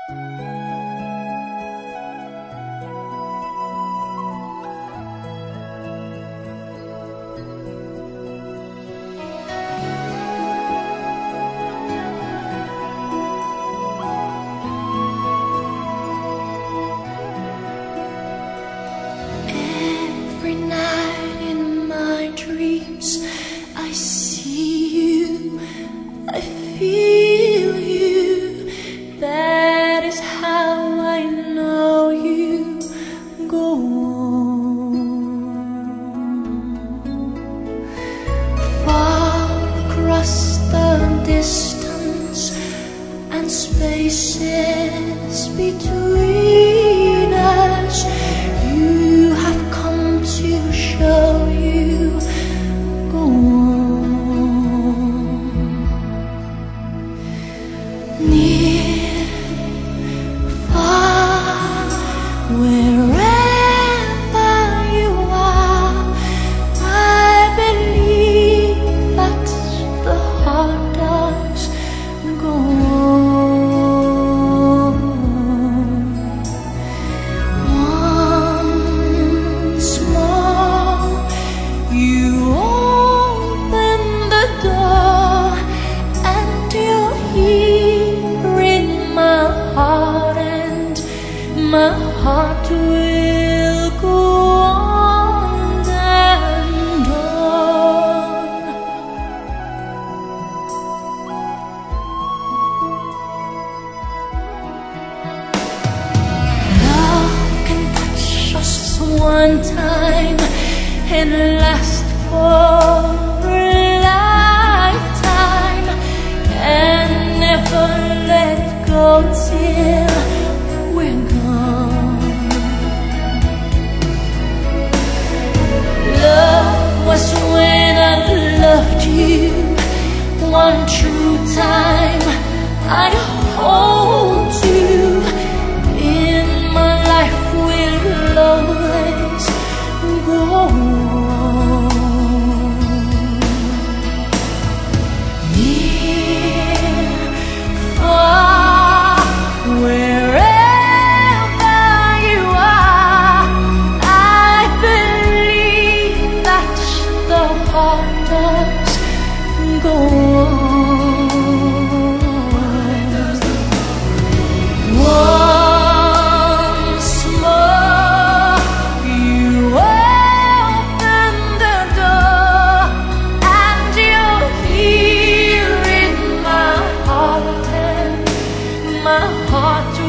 Every night in my dreams I see you, I feel you. That is how I know you. Go on. Far across the distance and spaces between us, you have come to show you. Go on. Near, far, wherever you are, I believe that the heart does. Go on. Once more, you open the door, and you're here in my heart, and my heart will go on and on. Love can touch us one time and last for a lifetime, and never let go till we're gone. Love was when I loved you one true time. I'd hold you in my life, will always go on. Near, far, wherever you are, I believe that the heart does go on. Once more, you open the door, and you're here in my heart, and my heart